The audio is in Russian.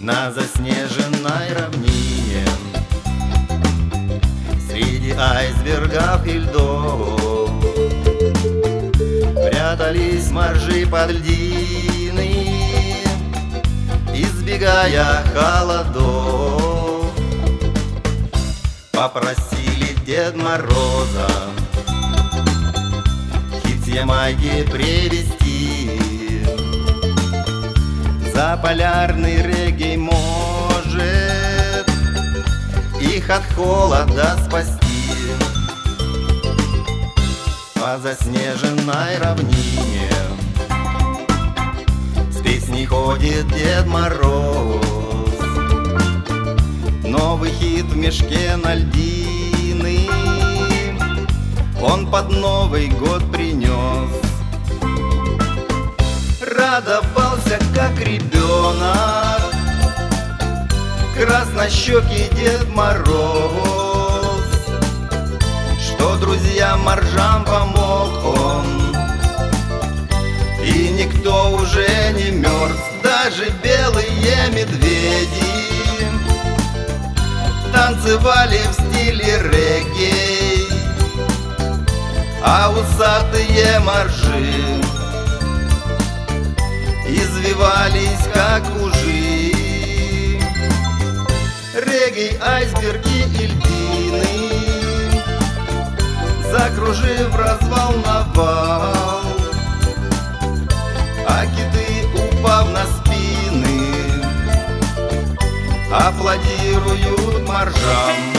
на заснеженной равнине, среди айсбергов и льдов прятались моржи под льдины, избегая холодов. Попросили Дед Мороза хит Ямайки привезти, заполярный регги может их от холода спасти. По заснеженной равнине с песней ходит Дед Мороз, новый хит в мешке на льдины он под Новый год принес. Радовался, как ребенок, краснощекий Дед Мороз, что друзьям моржам помог он, и никто уже не мерз. Даже белые медведи танцевали в стиле регги, а усатые моржи извивались, как ужи. Регги, айсберги и льдины, закружив, разволновал, а киты, упав на спины, аплодируют моржам.